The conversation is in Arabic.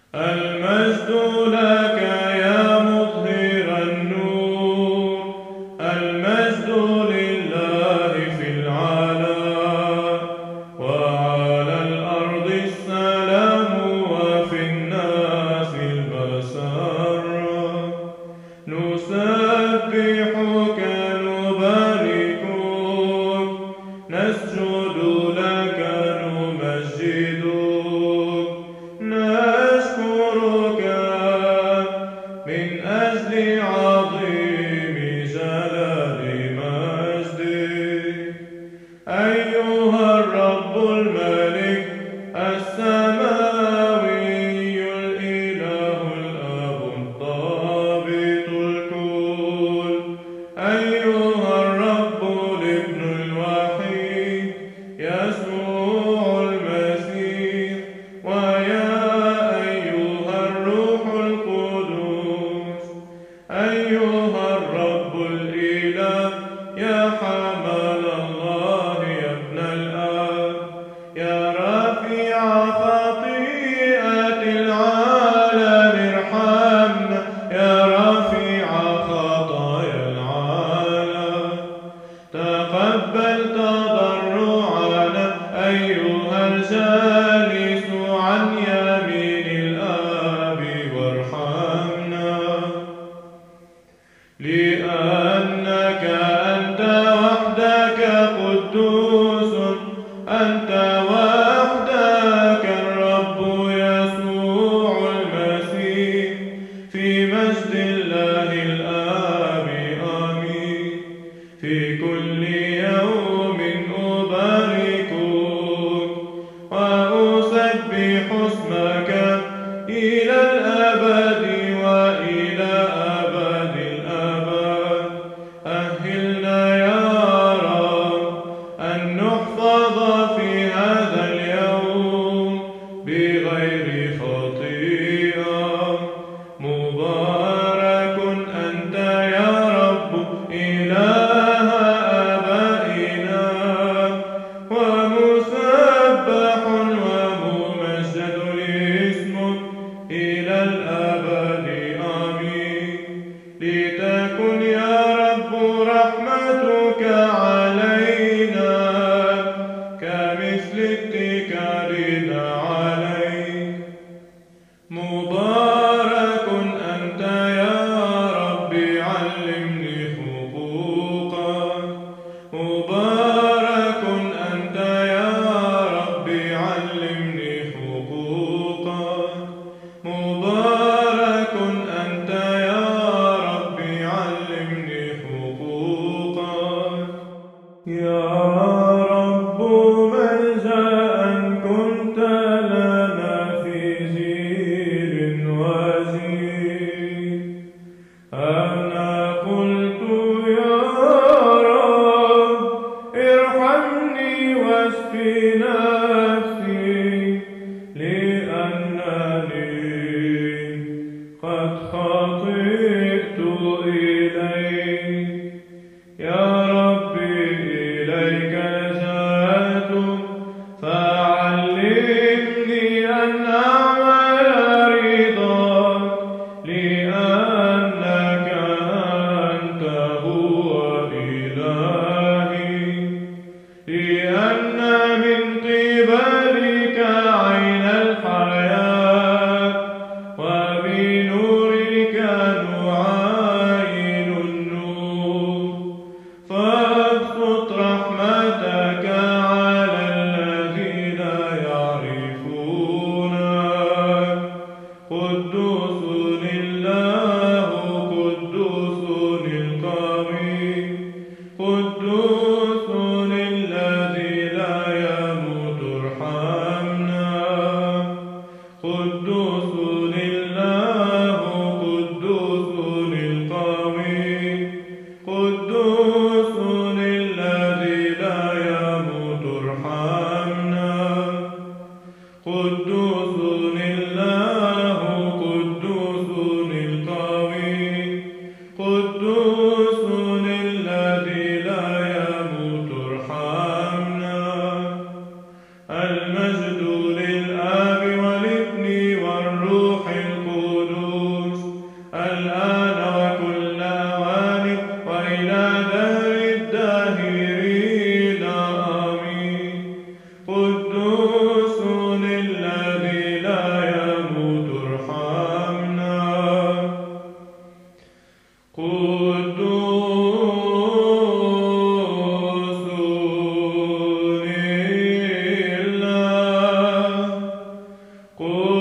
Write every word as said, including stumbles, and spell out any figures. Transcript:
المجد لك يا مظهر النور، المجد لله في العلا، وعلى الأرض السلام وفي الناس المسرة. نسبحك نباركك نسجد لك نمجدك نشكرك من أجل عظيم جلال مجدك. أيها الرب الملك السماوي الإله الآب الضابط الكل، أيها الرب الابن الوحيد يسوع المسيح، ويا أيها الروح القدس، أيها الرب الإله يا حمل الله يا ابن الآب، يا رافع خطيئة العالم ارحمنا، يا رافع خطايا العالم تقبل تضرعنا، أيها الجالس عن يمين الآب وارحمنا. لأنك أنت وحدك قدوس، أنت وحدك الرب يسوع المسيح، في مجد الله الآب آمين. في كل يوم أباركك وأسبح اسمك إلى الأبد وإلى أبد الآباد. أهلنا يا رب أن نحفظ في هذا اليوم بغير خطيئة. مبارك أنت يا رب إله آبائنا، ومسبح وممجد لاسمك إلى الأبد آمين. لتكن يا رب رحمتك علينا كمثل اتكالنا عليك، الذي لا يموت ارحمنا. قدوس الله،